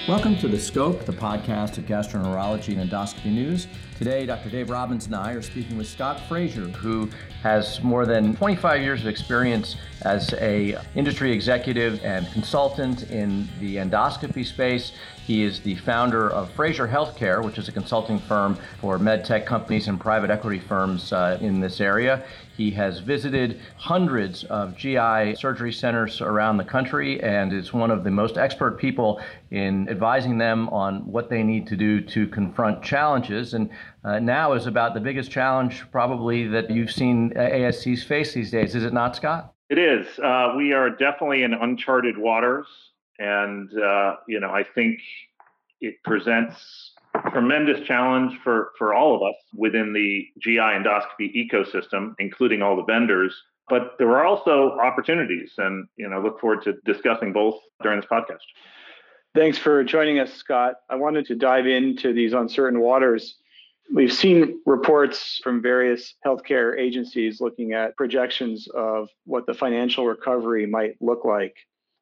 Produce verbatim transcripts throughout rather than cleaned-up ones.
Welcome to The Scope, the podcast of gastroenterology and endoscopy news. Today, Doctor Dave Robbins and I are speaking with Scott Frazier, who has more than twenty-five years of experience as a industry executive and consultant in the endoscopy space. He is the founder of Frazier Healthcare, which is a consulting firm for med tech companies and private equity firms uh, in this area. He has visited hundreds of G I surgery centers around the country and is one of the most expert people in advising them on what they need to do to confront challenges. And uh, now is about the biggest challenge probably that you've seen A S Cs face these days. Is it not, Scott? It is. Uh, we are definitely in uncharted waters. And, uh, you know, I think it presents a tremendous challenge for, for all of us within the G I endoscopy ecosystem, including all the vendors. But there are also opportunities, and, you know, look forward to discussing both during this podcast. Thanks for joining us, Scott. I wanted to dive into these uncertain waters. We've seen reports from various healthcare agencies looking at projections of what the financial recovery might look like.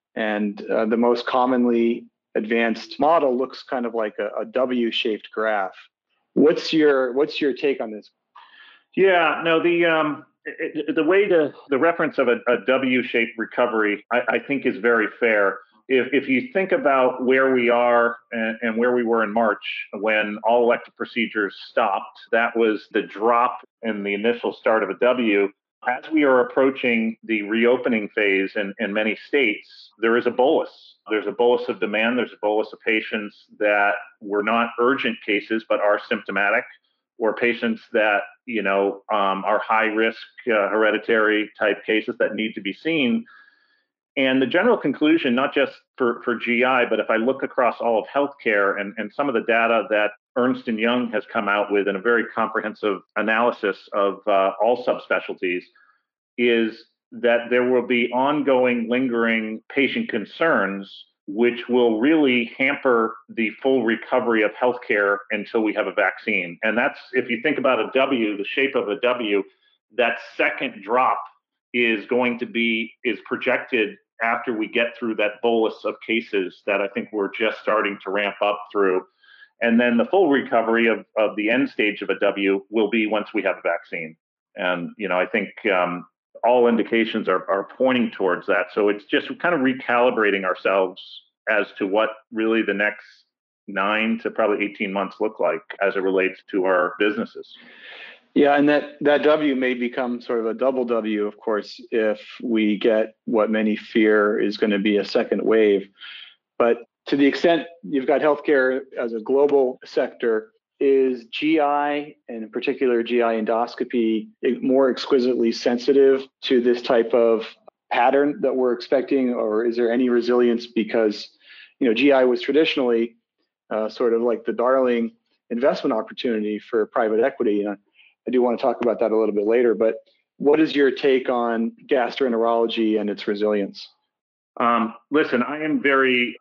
And uh, the most commonly advanced model looks kind of like a, a W-shaped graph. What's your what's your take on this? Yeah, no, the um, it, the way to the reference of a, a W-shaped recovery, I, I think, is very fair. If if you think about where we are and, and where we were in March when all elective procedures stopped, that was the drop in the initial start of a W. As we are approaching the reopening phase in, in many states, there is a bolus. There's a bolus of demand. There's a bolus of patients that were not urgent cases, but are symptomatic, or patients that, you know, um, are high risk uh, hereditary type cases that need to be seen. And the general conclusion, not just for, for G I, but if I look across all of healthcare and, and some of the data that Ernst and Young has come out with in a very comprehensive analysis of uh, all subspecialties, is that there will be ongoing, lingering patient concerns, which will really hamper the full recovery of healthcare until we have a vaccine. And that's, if you think about a W, the shape of a W, that second drop is going to be, is projected after we get through that bolus of cases that I think we're just starting to ramp up through. And then the full recovery of, of the end stage of a W will be once we have a vaccine. And, you know, I think um, all indications are, are pointing towards that. So it's just kind of recalibrating ourselves as to what really the next nine to probably eighteen months look like as it relates to our businesses. Yeah, and that, that W may become sort of a double W, of course, if we get what many fear is going to be a second wave. But to the extent you've got healthcare as a global sector, is G I, and in particular G I endoscopy, more exquisitely sensitive to this type of pattern that we're expecting, or is there any resilience because, you know, G I was traditionally uh, sort of like the darling investment opportunity for private equity? And I do want to talk about that a little bit later, but what is your take on gastroenterology and its resilience? Um, listen, I am very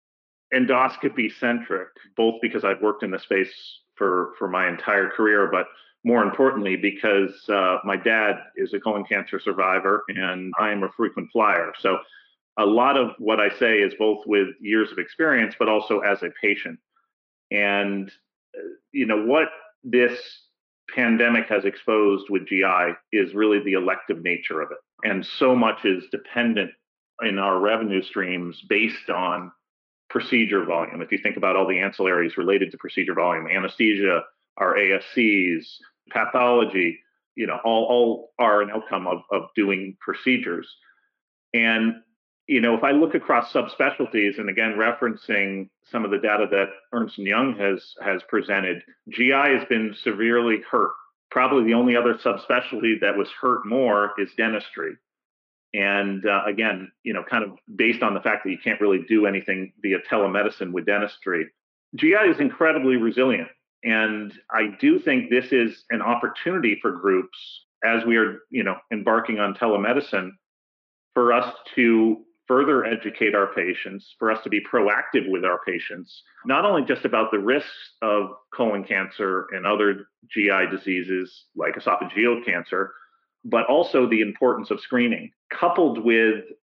endoscopy centric, both because I've worked in the space for, for my entire career, but more importantly, because uh, my dad is a colon cancer survivor and I am a frequent flyer. So a lot of what I say is both with years of experience, but also as a patient. And, uh, you know, what this pandemic has exposed with G I is really the elective nature of it. And so much is dependent in our revenue streams based on procedure volume. If you think about all the ancillaries related to procedure volume, anesthesia, our A S Cs, pathology, you know, all, all are an outcome of, of doing procedures. And, you know, if I look across subspecialties, and again, referencing some of the data that Ernst and Young has, has presented, G I has been severely hurt. Probably the only other subspecialty that was hurt more is dentistry. And uh, again, you know, kind of based on the fact that you can't really do anything via telemedicine with dentistry, G I is incredibly resilient. And I do think this is an opportunity for groups as we are, you know, embarking on telemedicine, for us to further educate our patients, for us to be proactive with our patients, not only just about the risks of colon cancer and other G I diseases like esophageal cancer, but also the importance of screening, coupled with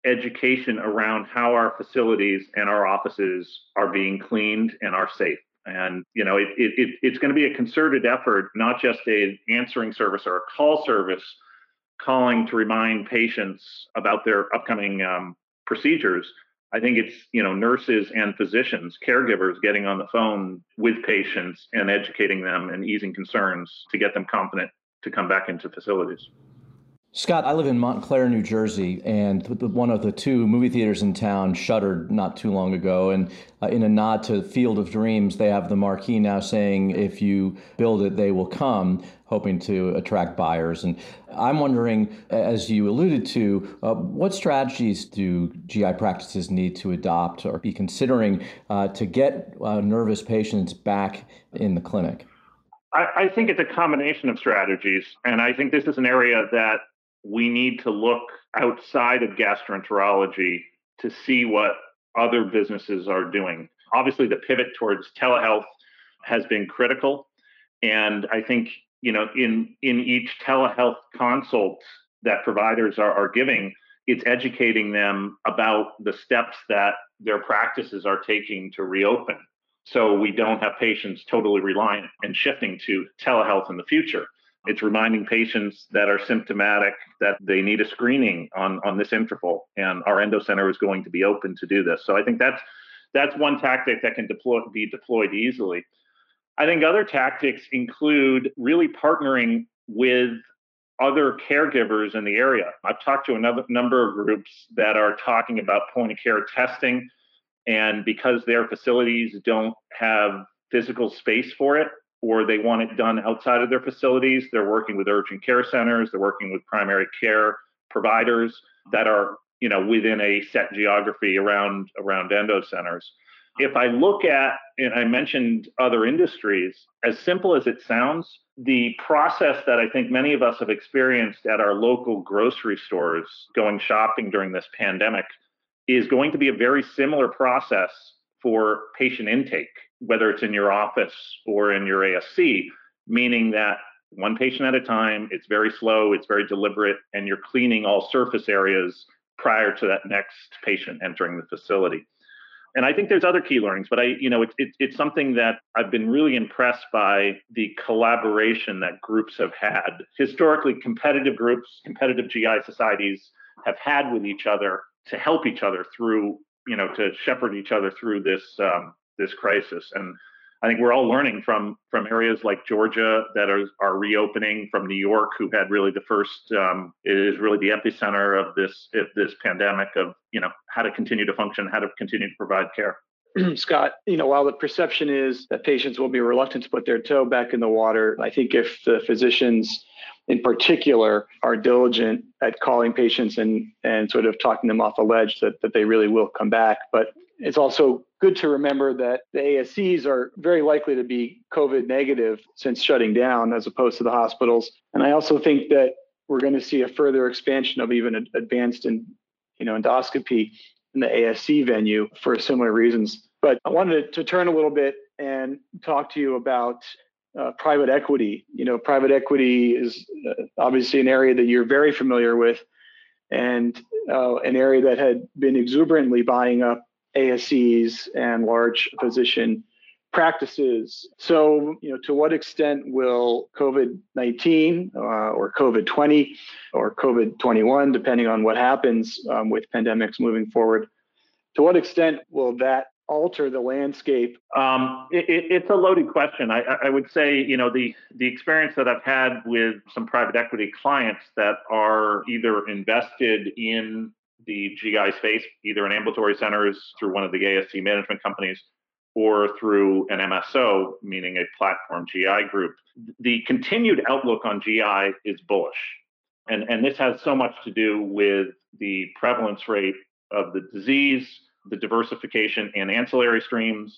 education around how our facilities and our offices are being cleaned and are safe. And, you know, it, it, it, it's going to be a concerted effort, not just an answering service or a call service calling to remind patients about their upcoming um, procedures. I think it's, you know, nurses and physicians, caregivers getting on the phone with patients and educating them and easing concerns to get them confident to come back into facilities. Scott, I live in Montclair, New Jersey, and one of the two movie theaters in town shuttered not too long ago. And uh, in a nod to Field of Dreams, they have the marquee now saying, if you build it, they will come, hoping to attract buyers. And I'm wondering, as you alluded to, uh, what strategies do G I practices need to adopt or be considering uh, to get uh, nervous patients back in the clinic? I, I think it's a combination of strategies. And I think this is an area that we need to look outside of gastroenterology to see what other businesses are doing. Obviously, the pivot towards telehealth has been critical. And I think, you know, in, in each telehealth consult that providers are, are giving, it's educating them about the steps that their practices are taking to reopen. So we don't have patients totally reliant and shifting to telehealth in the future. It's reminding patients that are symptomatic that they need a screening on, on this interval, and our endo center is going to be open to do this. So I think that's that's one tactic that can deploy, be deployed easily. I think other tactics include really partnering with other caregivers in the area. I've talked to another number of groups that are talking about point of care testing, and because their facilities don't have physical space for it, or they want it done outside of their facilities, they're working with urgent care centers, they're working with primary care providers that are, you know, within a set geography around, around endo centers. If I look at, and I mentioned other industries, as simple as it sounds, the process that I think many of us have experienced at our local grocery stores going shopping during this pandemic is going to be a very similar process for patient intake, whether it's in your office or in your A S C, meaning that one patient at a time, it's very slow, it's very deliberate, and you're cleaning all surface areas prior to that next patient entering the facility. And I think there's other key learnings, but I, you know, it's it, it's something that I've been really impressed by the collaboration that groups have had. Historically, competitive groups, competitive G I societies have had with each other to help each other through, you know, to shepherd each other through this um, this crisis. And I think we're all learning from from areas like Georgia that are are reopening, from New York, who had really the first, um, it is really the epicenter of this of this pandemic, of, you know, how to continue to function, how to continue to provide care. Scott, you know, while the perception is that patients will be reluctant to put their toe back in the water, I think if the physicians in particular are diligent at calling patients and, and sort of talking them off the ledge, that, that they really will come back. But it's also good to remember that the A S Cs are very likely to be COVID negative since shutting down, as opposed to the hospitals. And I also think that we're going to see a further expansion of even advanced in, you know, endoscopy in the A S C venue for similar reasons. But I wanted to turn a little bit and talk to you about uh, private equity. You know, private equity is uh, obviously an area that you're very familiar with, and uh, an area that had been exuberantly buying up A S Cs and large physician practices. So, you know, to what extent will COVID nineteen uh, or COVID twenty or COVID twenty-one, depending on what happens um, with pandemics moving forward, to what extent will that alter the landscape? Um, it, it, it's a loaded question. I, I would say, you know, the the experience that I've had with some private equity clients that are either invested in the G I space, either in ambulatory centers through one of the A S C management companies or through an M S O, meaning a platform G I group, the continued outlook on G I is bullish. And, and this has so much to do with the prevalence rate of the disease, the diversification in ancillary streams,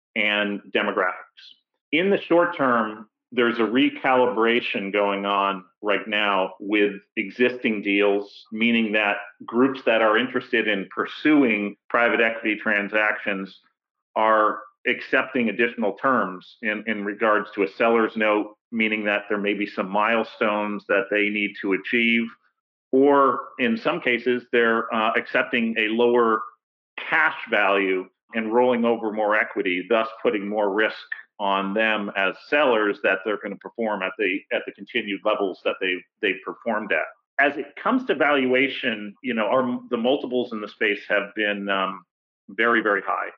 and demographics. In the short term, there's a recalibration going on right now with existing deals, meaning that groups that are interested in pursuing private equity transactions are accepting additional terms in, in regards to a seller's note, meaning that there may be some milestones that they need to achieve or in some cases, they're uh, accepting a lower cash value and rolling over more equity, thus putting more risk on them as sellers that they're going to perform at the at the continued levels that they they've performed at. As it comes to valuation, you know, our the multiples in the space have been um, very, very high,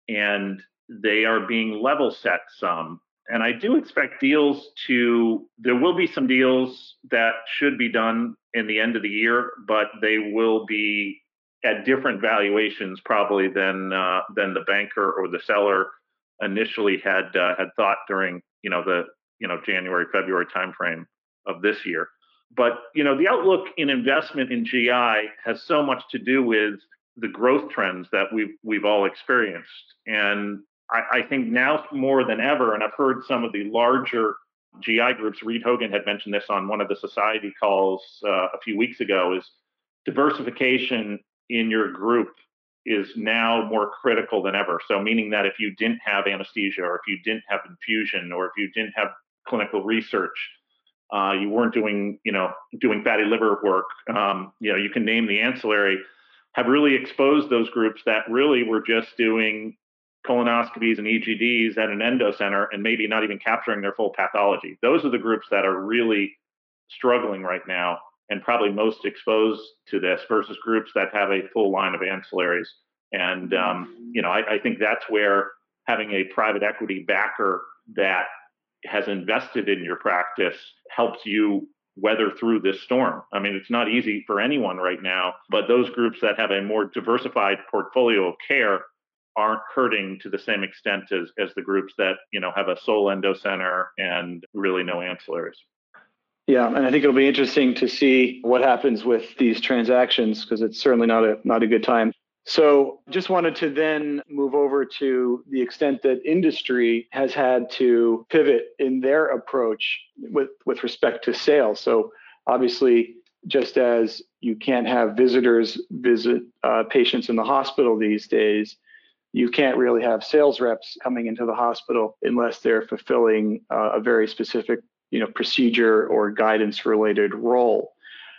and they are being level set some. And I do expect deals to, there will be some deals that should be done in the end of the year, but they will be at different valuations probably than uh, than the banker or the seller initially had uh, had thought during you know the you know January February timeframe of this year. But you know the outlook in investment in G I has so much to do with the growth trends that we've we've all experienced, and I, I think now more than ever, and I've heard some of the larger G I groups. Reed Hogan had mentioned this on one of the society calls uh, a few weeks ago. Is diversification in your group is now more critical than ever. So meaning that if you didn't have anesthesia, or if you didn't have infusion, or if you didn't have clinical research, uh, you weren't doing, you know, doing fatty liver work, um, you know, you can name the ancillary, have really exposed those groups that really were just doing colonoscopies and E G Ds at an endo center and maybe not even capturing their full pathology. Those are the groups that are really struggling right now and probably most exposed to this versus groups that have a full line of ancillaries. And, um, you know, I, I think that's where having a private equity backer that has invested in your practice helps you weather through this storm. I mean, it's not easy for anyone right now, but those groups that have a more diversified portfolio of care aren't hurting to the same extent as, as the groups that, you know, have a sole endo center and really no ancillaries. Yeah, and I think it'll be interesting to see what happens with these transactions because it's certainly not a not a good time. So just wanted to then move over to the extent that industry has had to pivot in their approach with, with respect to sales. So obviously, just as you can't have visitors visit uh, patients in the hospital these days, you can't really have sales reps coming into the hospital unless they're fulfilling uh, a very specific you know, procedure or guidance related role.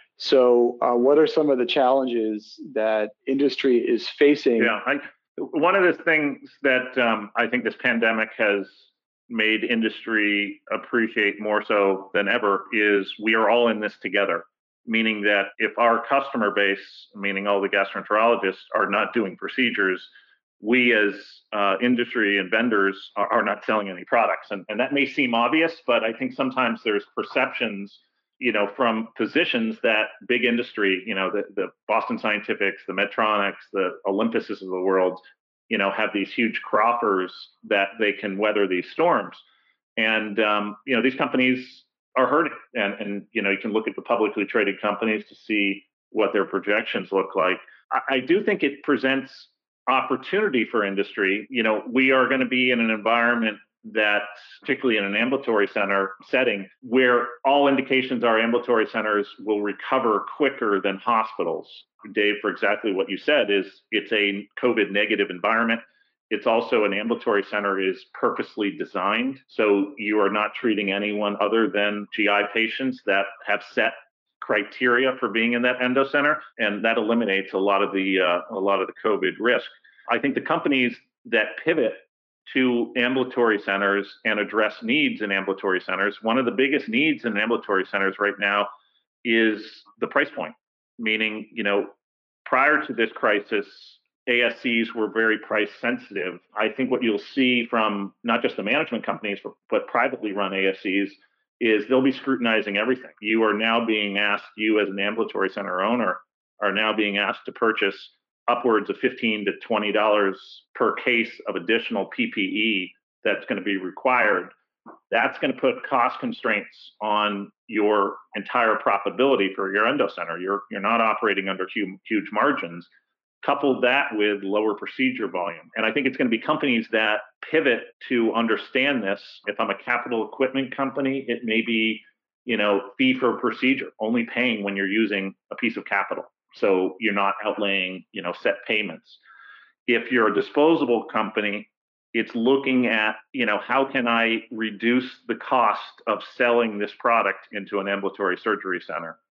So uh, what are some of the challenges that industry is facing? Yeah, I, one of the things that um, I think this pandemic has made industry appreciate more so than ever is we are all in this together, meaning that if our customer base, meaning all the gastroenterologists, are not doing procedures, we as uh, industry and vendors are, are not selling any products. And, and that may seem obvious, but I think sometimes there's perceptions, you know, from physicians that big industry, you know, the, the Boston Scientifics, the Medtronics, the Olympuses of the world, you know, have these huge coffers that they can weather these storms. And, um, you know, these companies are hurting. And, and, you know, you can look at the publicly traded companies to see what their projections look like. I, I do think it presents opportunity for industry. You know, we are going to be in an environment that, particularly in an ambulatory center setting, where all indications are ambulatory centers will recover quicker than hospitals. Dave, for exactly what you said, is it's a COVID negative environment. It's also an ambulatory center is purposely designed. So you are not treating anyone other than G I patients that have set criteria for being in that endo center, and that eliminates a lot of the uh, a lot of the COVID risk. I think the companies that pivot to ambulatory centers and address needs in ambulatory centers, one of the biggest needs in ambulatory centers right now is the price point. Meaning, you know, prior to this crisis, A S Cs were very price sensitive. I think what you'll see from not just the management companies, but, but privately run A S Cs is they'll be scrutinizing everything. You are now being asked, you as an ambulatory center owner, are now being asked to purchase upwards of fifteen to twenty dollars per case of additional P P E that's going to be required. That's going to put cost constraints on your entire profitability for your endo center. You're, you're not operating under huge, huge margins. Couple that with lower procedure volume. And I think it's going to be companies that pivot to understand this. If I'm a capital equipment company, it may be, you know, fee for procedure, only paying when you're using a piece of capital. So you're not outlaying, you know, set payments. If you're a disposable company, it's looking at, you know, how can I reduce the cost of selling this product into an ambulatory surgery center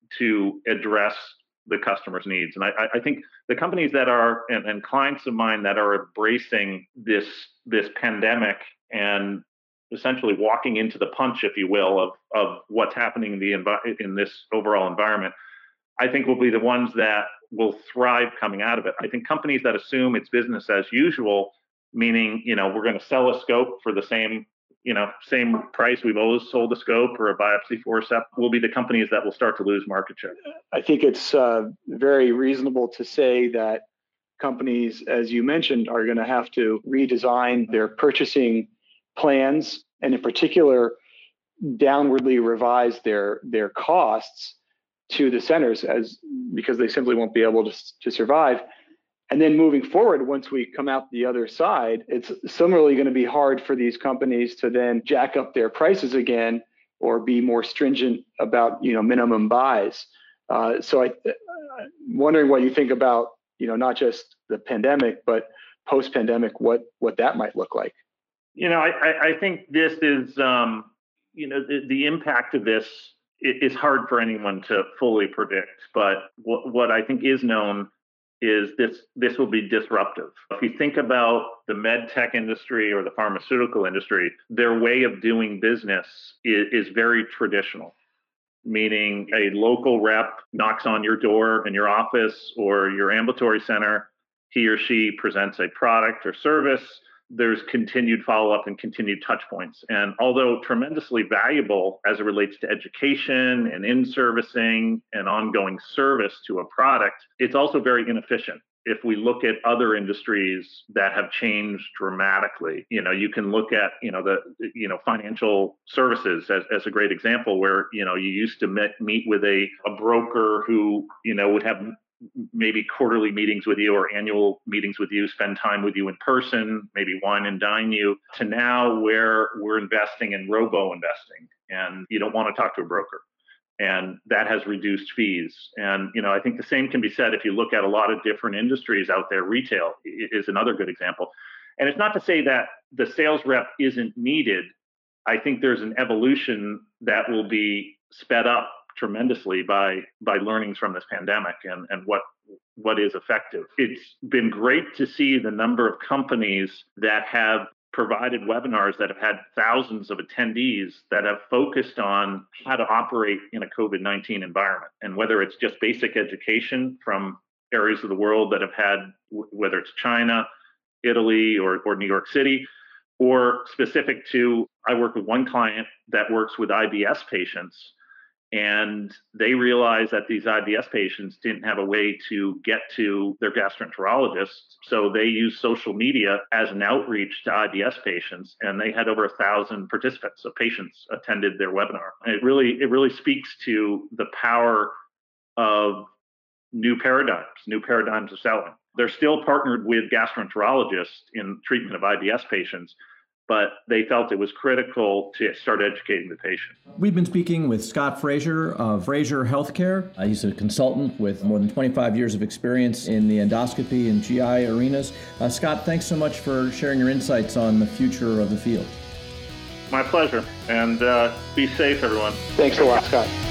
to address the customer's needs. And I, I think the companies that are, and, and clients of mine that are embracing this, this pandemic and essentially walking into the punch, if you will, of, of what's happening in, the envi- in this overall environment, I think will be the ones that will thrive coming out of it. I think companies that assume it's business as usual, meaning, you know, we're going to sell a scope for the same, you know, same price we've always sold a scope or a biopsy forceps, will be the companies that will start to lose market share. I think it's uh, very reasonable to say that companies, as you mentioned, are going to have to redesign their purchasing plans, and in particular, downwardly revise their their costs to the centers, as because they simply won't be able to, to survive. And then moving forward, once we come out the other side, it's similarly going to be hard for these companies to then jack up their prices again or be more stringent about, you know, minimum buys. Uh, so I, I'm wondering what you think about, you know, not just the pandemic, but post-pandemic, what what that might look like. You know, I, I think this is, um, you know, the, the impact of this is hard for anyone to fully predict. But what, what I think is known is this this will be disruptive. If you think about the med tech industry or the pharmaceutical industry, their way of doing business is, is very traditional, meaning a local rep knocks on your door in your office or your ambulatory center. He or she presents a product or service. There's continued follow-up and continued touch points. And although tremendously valuable as it relates to education and in-servicing and ongoing service to a product, it's also very inefficient. If we look at other industries that have changed dramatically, you know, you can look at, you know, the, you know, financial services as, as a great example where, you know, you used to met, meet with a, a broker who, you know, would have maybe quarterly meetings with you or annual meetings with you, spend time with you in person, maybe wine and dine you, to now where we're investing in robo investing and you don't want to talk to a broker. And that has reduced fees. And, you know, I think the same can be said if you look at a lot of different industries out there. Retail is another good example. And it's not to say that the sales rep isn't needed. I think there's an evolution that will be sped up tremendously by by learnings from this pandemic and, and what what is effective. It's been great to see the number of companies that have provided webinars that have had thousands of attendees that have focused on how to operate in a COVID nineteen environment. And whether it's just basic education from areas of the world that have had, whether it's China, Italy, or, or New York City, or specific to, I work with one client that works with I B S patients. And they realized that these I B S patients didn't have a way to get to their gastroenterologists. So they used social media as an outreach to I B S patients. And they had over a thousand participants, so patients attended their webinar. And it really, it really speaks to the power of new paradigms, new paradigms of selling. They're still partnered with gastroenterologists in treatment of I B S patients, but they felt it was critical to start educating the patient. We've been speaking with Scott Frazier of Frazier Healthcare. Uh, he's a consultant with more than twenty-five years of experience in the endoscopy and G I arenas. Uh, Scott, thanks so much for sharing your insights on the future of the field. My pleasure, and uh, be safe, everyone. Thanks a lot, Scott.